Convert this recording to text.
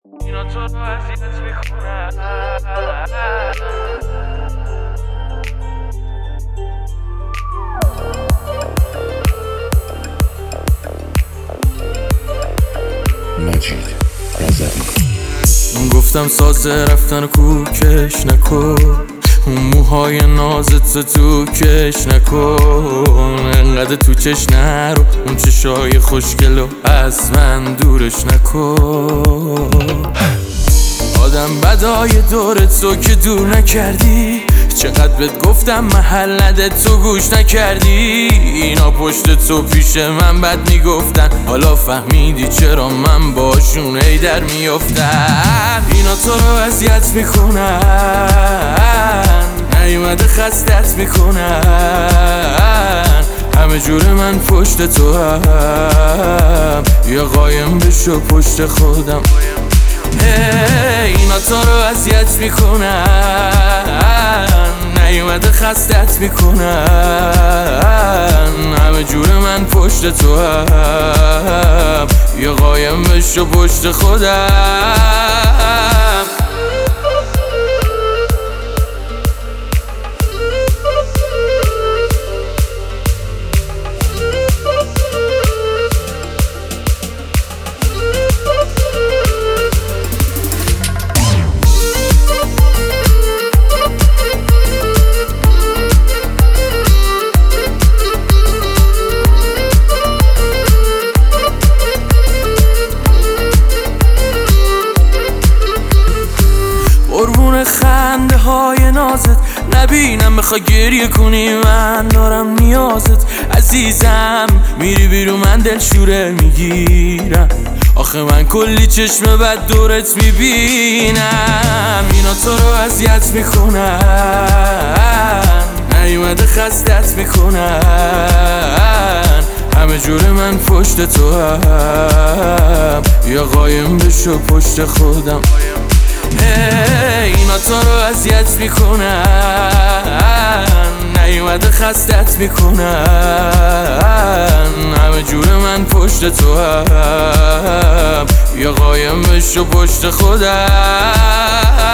اینا تو رو اذیت میکنن. مجید رضوی. گفتم سازه رفتن کوکش نکن، اون موهای نازت تو کش نکن، انقدر تو چش نرو، اون چشای خوشگلو از من دورش نکن. آدم بدای دورت تو که دور نکردی، چقدر بهت گفتم محل نده تو گوش نکردی. اینا پشت تو پیش من بد میگفتن، حالا فهمیدی چرا من باشون ای در میافتم. اینا تو رو اذیت میکنن، نیومده خستت میکنن، همه جور من پشت تو هم، یا قایم بشو پشت خودم. اینا تو رو اذیت میکنن، نیومده خستت میکنن، همه جور من پشت تو هم، یا قایم بشو پشت خودم. قربون خنده های نازت نبینم، بخوای گریه کنی من دارم نیازت. عزیزم میری بیرون من دلشوره میگیرم، آخه من کلی چشم بد دورت میبینم. اینا تو رو اذیت میکنن، نیومده خستت میکنن، همه جور من پشت تو هم، یا قایم بشو پشت خودم. اینا تو رو اذیت میکنن، نیومده خستت میکنن، همه جور من پشت تو هم، یا قایم بشو پشت خودم.